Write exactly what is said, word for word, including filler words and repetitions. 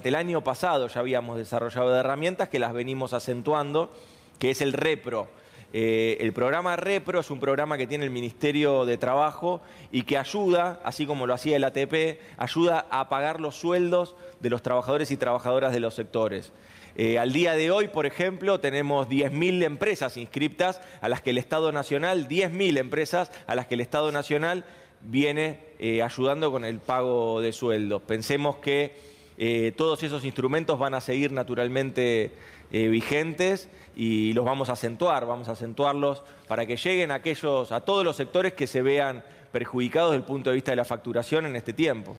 durante el año pasado ya habíamos desarrollado herramientas que las venimos acentuando, que es el REPRO. Eh, el programa REPRO es un programa que tiene el Ministerio de Trabajo y que ayuda, así como lo hacía el A T P, ayuda a pagar los sueldos de los trabajadores y trabajadoras de los sectores. Eh, al día de hoy, por ejemplo, tenemos diez mil empresas inscriptas a las que el Estado Nacional, diez mil empresas a las que el Estado Nacional viene eh, ayudando con el pago de sueldos. Pensemos que eh, todos esos instrumentos van a seguir naturalmente eh, vigentes y los vamos a acentuar, vamos a acentuarlos para que lleguen a, aquellos, a todos los sectores que se vean perjudicados desde el punto de vista de la facturación en este tiempo.